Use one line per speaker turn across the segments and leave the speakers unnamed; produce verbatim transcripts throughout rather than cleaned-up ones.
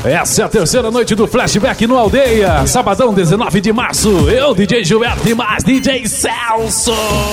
Essa é a terceira noite do Flashback no Aldeia. Sabadão, dezenove de março. Eu, D J Gilberto e mais D J Celso.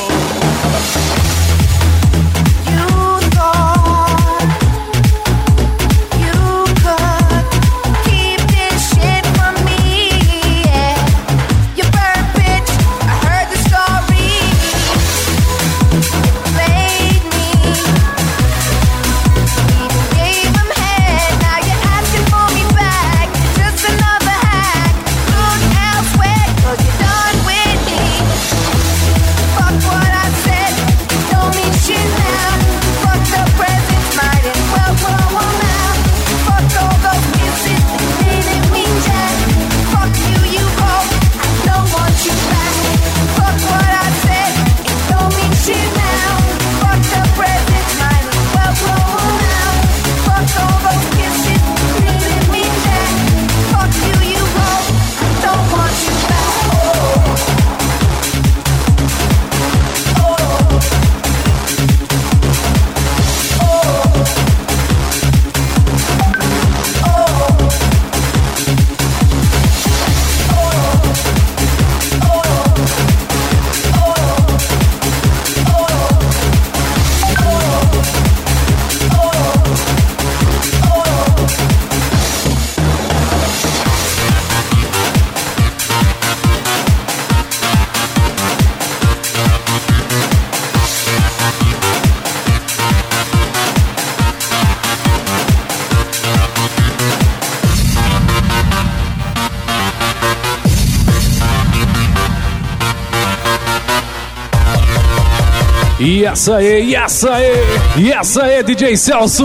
E essa aí, e essa aí, e essa aí, D J Celso.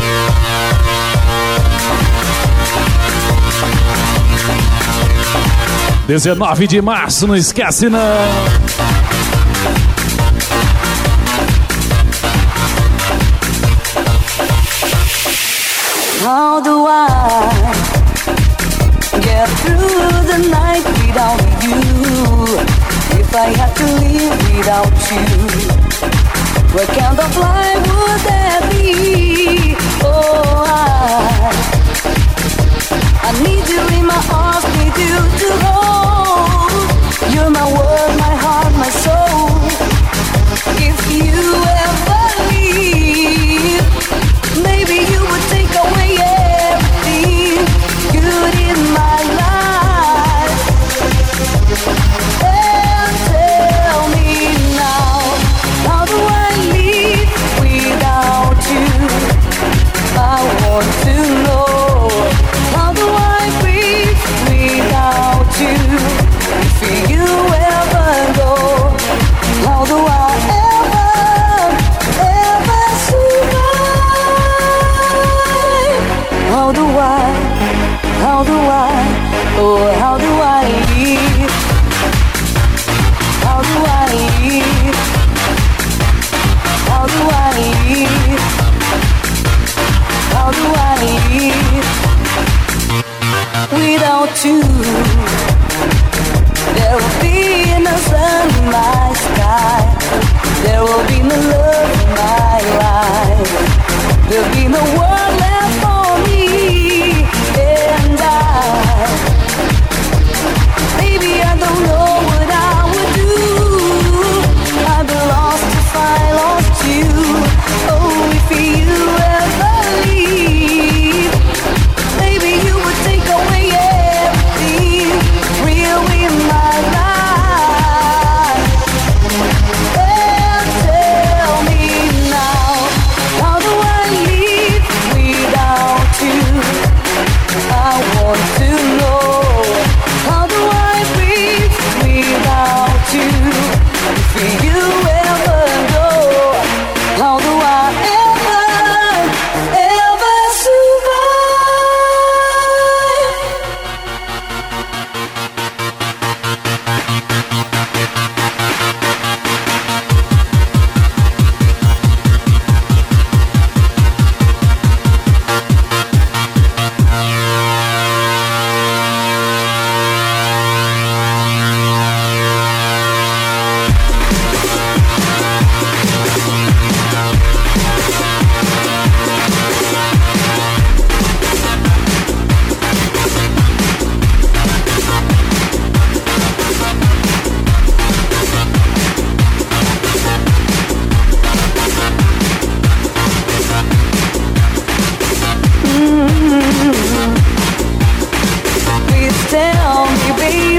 dezenove de março, não esquece não.
How do I get through the night without you? If I have to live without you, what kind of life would that be? Oh, I, I need you in my arms, need you to hold. You're my world, my heart, my soul. If you ever leave, maybe you would take away everything good in my life. And tell me now, how do I live without you? I want to know, how do I breathe without you? If you ever go, how do I ever, ever survive? How do I, how do I, oh how do I live? How do I live? How do I live? How do I live without you? There will be no sun in my sky. There will be no love in my life. There'll be no world left for me. And I, baby, I don't know what I would do. I'd be lost if I lost you. Oh, if you ever leave, maybe you would take away everything real in my life. And tell me now, how do I live on me, baby.